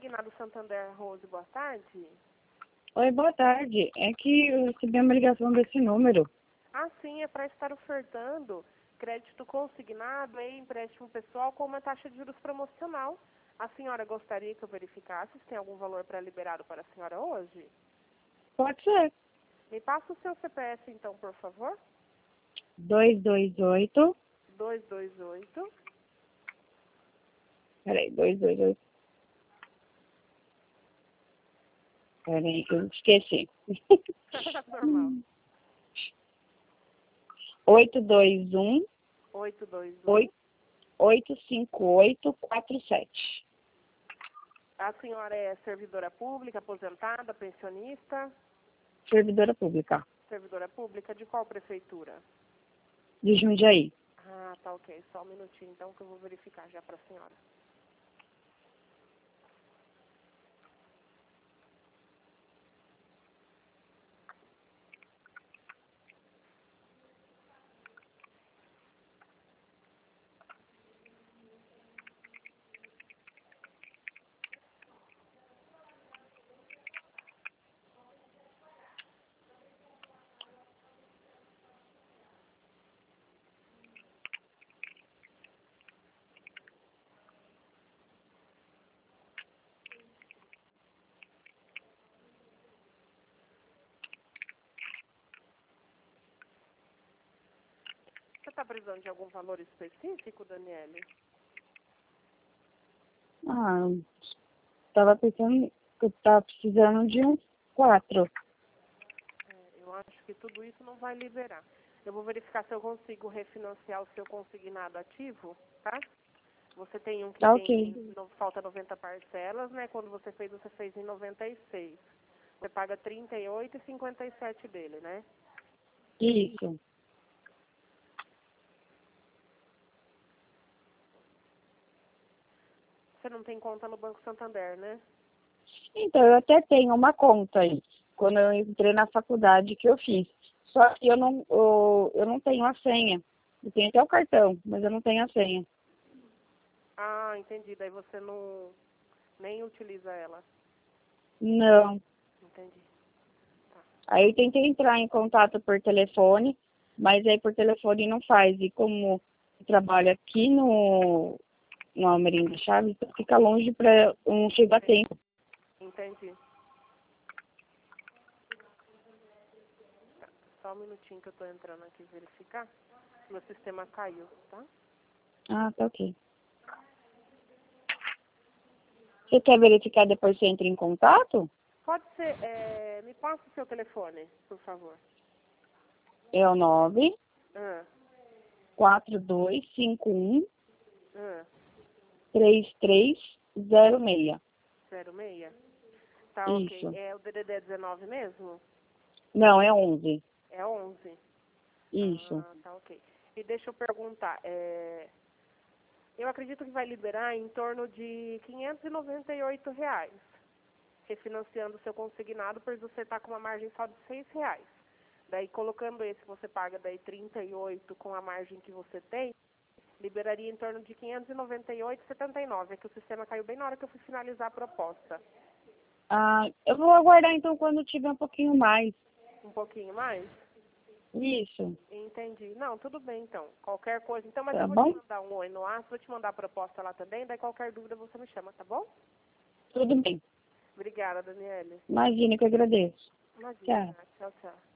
Consignado Santander Rose, boa tarde. Oi, boa tarde. É que eu recebi uma ligação desse número. Ah, sim, é para estar ofertando crédito consignado e empréstimo pessoal com uma taxa de juros promocional. A senhora gostaria que eu verificasse se tem algum valor pré-liberado para a senhora hoje? Pode ser. Me passa o seu CPF, então, por favor. 228. 228. Peraí, 228. Peraí, que eu esqueci. Normal. 821 821. 85847. A senhora é servidora pública, aposentada, pensionista? Servidora pública. Servidora pública de qual prefeitura? De Jundiaí. Ah, tá ok. Só um minutinho, então, que eu vou verificar já para a senhora. Você está precisando de algum valor específico, Daniele? Ah, tava pensando que eu tava precisando de uns 4. Eu acho que tudo isso não vai liberar. Eu vou verificar se eu consigo refinanciar o seu consignado ativo, tá? Você tem um que Tá tem, ok. falta 90 parcelas, né? Quando você fez em 96. Você paga 38,57 dele, né? Isso. Você não tem conta no Banco Santander, né? Então, eu até tenho uma conta aí, quando eu entrei na faculdade que eu fiz. Só que eu não tenho a senha. Eu tenho até o cartão, mas eu não tenho a senha. Ah, entendi. Daí você não nem utiliza ela. Não. Entendi. Aí eu tentei entrar em contato por telefone, mas aí por telefone não faz. E como eu trabalho aqui no Almerim da Chaves, então fica longe para não chegar a tempo. Entendi. Só um minutinho que eu tô entrando aqui verificar. Meu sistema caiu, tá? Ah, tá ok. Você quer verificar depois se entra em contato? Pode ser, me passa o seu telefone, por favor. É o 9 Ah, 4251 ah, 3306. 06. Tá, ok. Isso. É o DDD 19 mesmo? Não, é 11. É 11. Isso. Ah, tá, ok. E deixa eu perguntar, eu acredito que vai liberar em torno de R$ 598, refinanciando o seu consignado, pois você está com uma margem só de R$ 6. Daí, colocando esse, você paga daí 38 com a margem que você tem, liberaria em torno de 598,79. É que o sistema caiu bem na hora que eu fui finalizar a proposta. Ah, eu vou aguardar então quando tiver um pouquinho mais. Um pouquinho mais? Isso. Entendi. Não, tudo bem, então. Qualquer coisa. Então, mas eu Tá vou te bom? mandar um oi no ar, vou te mandar a proposta lá também, daí qualquer dúvida você me chama, tá bom? Tudo bem. Obrigada, Daniele. Imagina que eu agradeço. Imagina. Tchau. Tchau, tchau.